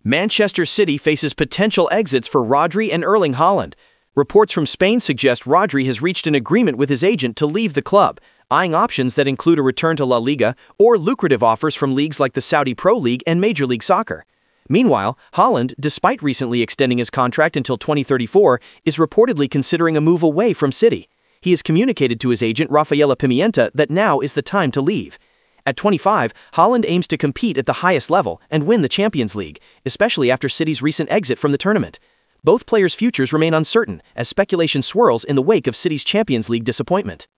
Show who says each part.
Speaker 1: Manchester City faces potential exits for Rodri and Erling Haaland. Reports from Spain suggest Rodri has reached an agreement with his agent to leave the club, eyeing options that include a return to La Liga or lucrative offers from leagues like the Saudi Pro League and Major League Soccer. Meanwhile, Haaland, despite recently extending his contract until 2034, is reportedly considering a move away from City. He has communicated to his agent Rafaela Pimienta that now is the time to leave. At 25, Haaland aims to compete at the highest level and win the Champions League, especially after City's recent exit from the tournament. Both players' futures remain uncertain as speculation swirls in the wake of City's Champions League disappointment.